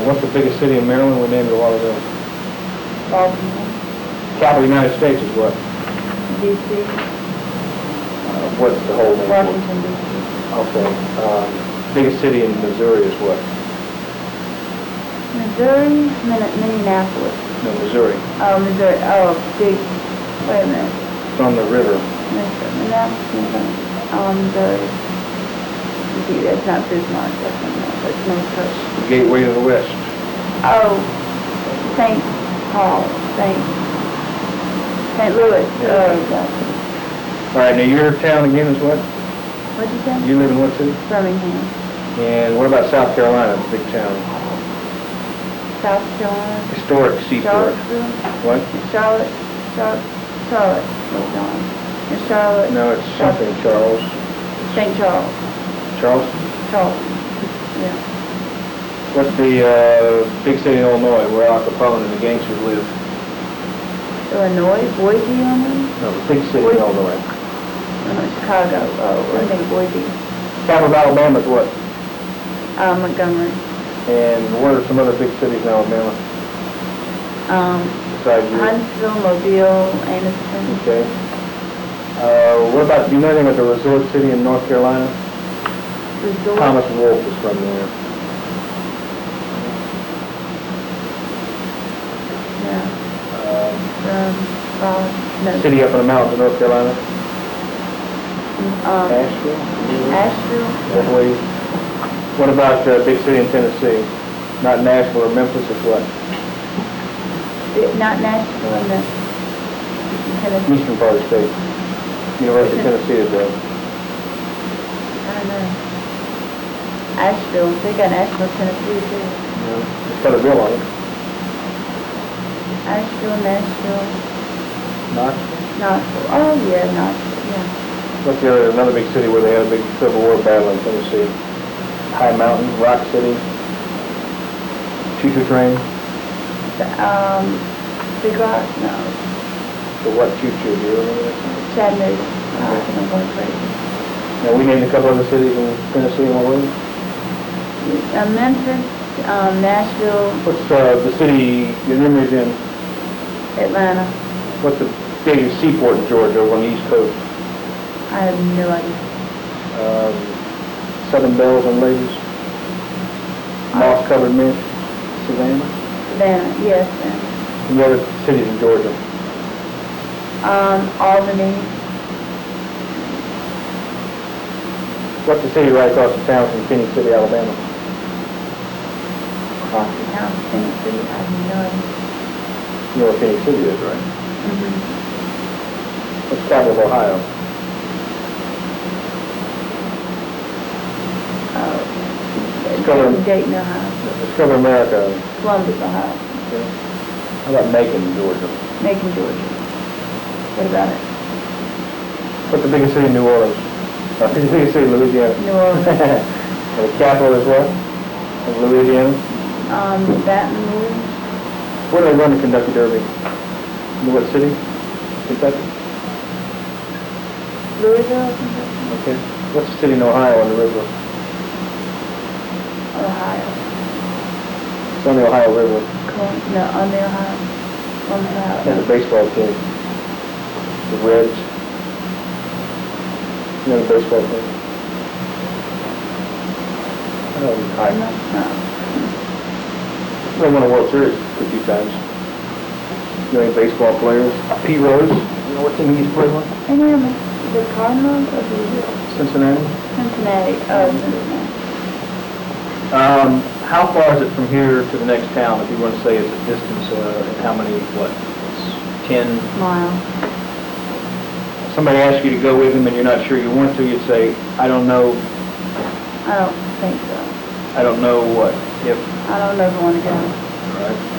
What's the biggest city in Maryland? We named it a while ago. Baltimore, Capital of the United States is what? D.C., What's the whole name? Washington, D.C., Okay. Biggest city in Missouri is what? Missouri, Minneapolis. No, Missouri. Oh, Missouri, wait a minute. It's on the river. Minneapolis, Missouri. See, that's not Bismarck, that's no touch. The gateway to the west. Oh, St. Paul, St. Louis. Yeah. Oh, gotcha. All right, now your town again is what? What'd you say? You live in what city? Birmingham. And what about South Carolina, the big town? South Carolina. Historic seaport. Charlottesville. What? Charlotte. What's on? In Charlotte. No, it's something Charles. St. Charles. Charleston? Yeah. What's the big city in Illinois where Al Capone and the gangsters live? Illinois, Boise, Illinois? No, the big city in Boise. Illinois. Chicago. Oh, I think Boise. Capital of Alabama is what? Montgomery. And what are some other big cities in Alabama besides yours? Huntsville, Mobile, Anderson. Okay. What about, do you know anything about the resort city in North Carolina? Resort. Thomas Wolfe is from there. Yeah. No. City up in the mountains of North Carolina? Asheville? Asheville. That way. What about the big city in Tennessee? Not Nashville or Memphis, it's what? Not Nashville, in the Tennessee. Eastern part of the state. University of Tennessee is there. I don't know. Asheville. They got Asheville, Tennessee too. Yeah. It's got a bill on it. Asheville, Nashville, Knoxville? Knoxville. Oh yeah, Knoxville. Yeah. What's the other, another big city where they had a big Civil War battle in Tennessee? High Mountain, Rock City, Choo Choo Train. Big Rock? No. The what Choo Choo, do you remember that? Chattanooga. I think I'm going crazy. Now, we named a couple other cities in Tennessee and what was it? Memphis, Nashville, What's the city your memory's in? Atlanta. What's the biggest seaport in Georgia over on the East Coast? I have no idea. Southern Bells and Ladies. Moss-covered mint. Savannah. Savannah, yes. And the other cities in Georgia. Albany, What's the city right across the town from Phoenix City, Alabama? across the town, Phoenix City. I have no idea. You know what Phoenix City is, right? Mm-hmm. What's the capital of Ohio? Dayton, Ohio. Discover America. Columbus, Ohio. Okay. How about Macon, Georgia? Macon, Georgia. What about it? What's the biggest city in New Orleans? The biggest city in Louisiana. New Orleans. And the capital is what? Of Louisiana? Baton Rouge. Where do they run the Kentucky Derby? You know what city? Kentucky? Louisville, Kentucky. Okay. What's the city in Ohio on the river? Ohio. It's on the Ohio River. No, on the Ohio. On the Ohio. There's a baseball team. The Reds. You know the baseball team? I know it's high. No. They won a World Series a few times. You know any baseball players? Pete Rose. You know what team he's played on? And then the Cardinals or the Cincinnati. Cincinnati. Oh, Cincinnati. How far is it from here to the next town, if you want to say it's a distance, and how many, what, it's 10? Mile. Somebody asks you to go with them and you're not sure you want to, you'd say, I don't know, I don't think so. I don't know what, if, I don't know if I want to go. all right?